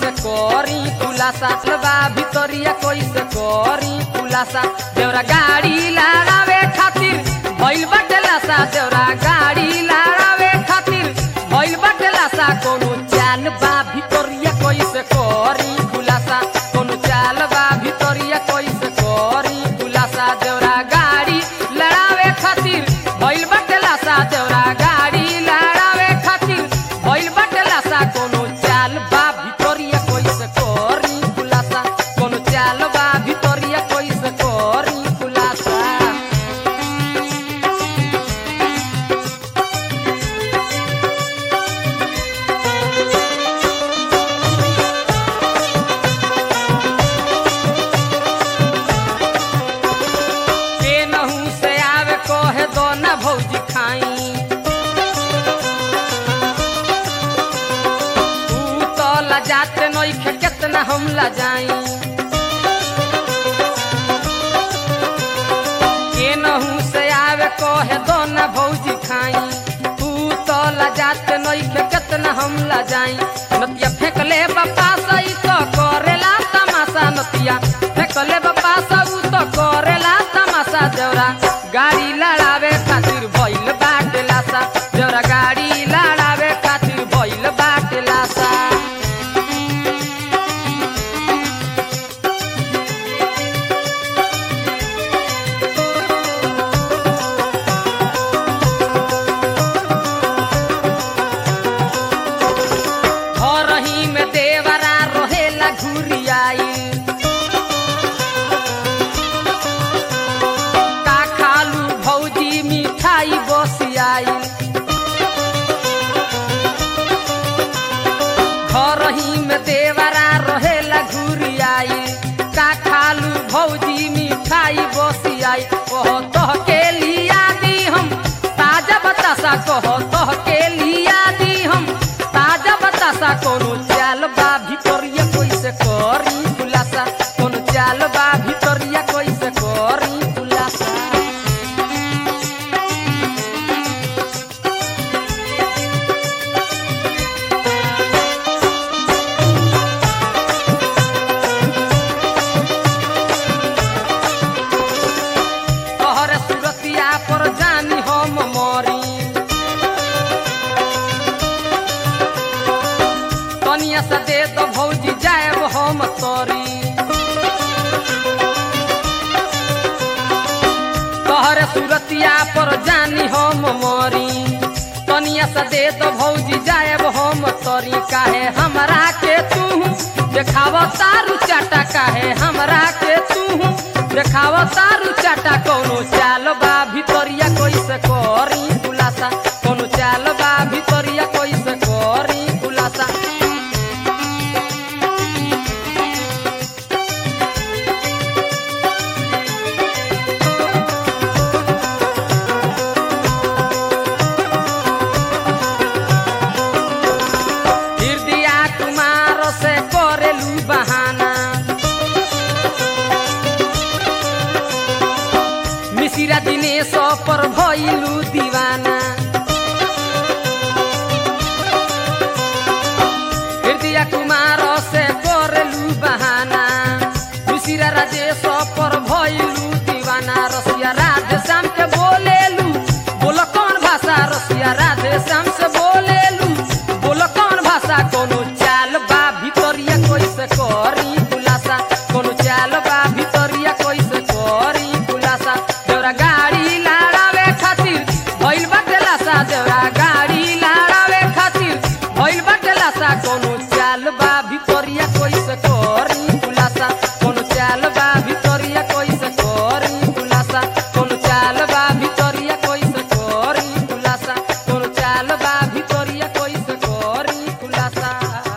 कैसे करी खुलासा बा भितरिया कैसे करी खुलासा देवरा गाड़ी लड़ावे खातिर भइल बाटे लासा देवरा गाड़ी लड़ावे खातिर भइल बाटे लासा कोनो चाल बा भितरिया कैसे करी खुलासा कोनो चाल बा भितरिया कैसे करी खुलासा देवरा गाड़ी लड़ावे खातिर भइल बाटे लासा देवरा गाड़ी लड़ावे खातिर भइल बाटे लासा कोनो चाल बा भितरिया कैसे करी खुलासा कोनो चाल बा भितरिया कैसे करी खुलासा भौजी खाई तू तो लजाते नइखे केतना हम लजाई केनहू से आवे कहे दो ना भौजी खाई तू तो लजाते नइखे केतना हम लजाई नतिया फेंकले बापा सही तो करेला तमाशा नतिया फेंकले बापा सऊ तो करेला तमाशा देवरा गाड़ी लड़ावे खातिर भइल बाटे लासा देवरा गाड़ी लड़ावे खातिर भइल बाटे लासा घरही में देवरा रहेला घुरियाई घरही में देवरा रहेला घुरियाई का खालू भौजी मिठाई बसियाई कह तह के लिया दी हम ताजा बतासा कह तह के लिया दी हम ताजा बतासा कोनो चाल बा भितरिया कैसे करी खुलासा कोनो चाल बा भितरिया कैसे करी खुलासा पर जानी हम मरी तनिया से दे तो भौजी जाएब हम तोरी तोहरे सूरतिया पर जानी हम मरी तनिया से दे तो भौजी जाएब हम तोरी काहे हमरा के तू देखाव तारू चाटा काहे हमरा के तू देखाव तारू चाटा कोनो चाल बा भितरिया कैसे करी खुलासा कोनो चाल बा भितरिया कैसे करी खुलासा हृदय कुमार से करेलू बहाना मिसिरा दिनेश पर भइलू दीवाना हृदय कुमार से करेलू बहाना मिसिरा राजेश पर भइलू दीवाना रसिया राधे श्याम के बोलेलू बोलो कौन भाषा रसिया राधे श्याम से बोलेलू बोलो कौन भाषा कोनो चाल बा भितरिया कैसे करी खुलासा कोनो चाल बा भितरिया कैसे करी खुलासा देवरा गाड़ी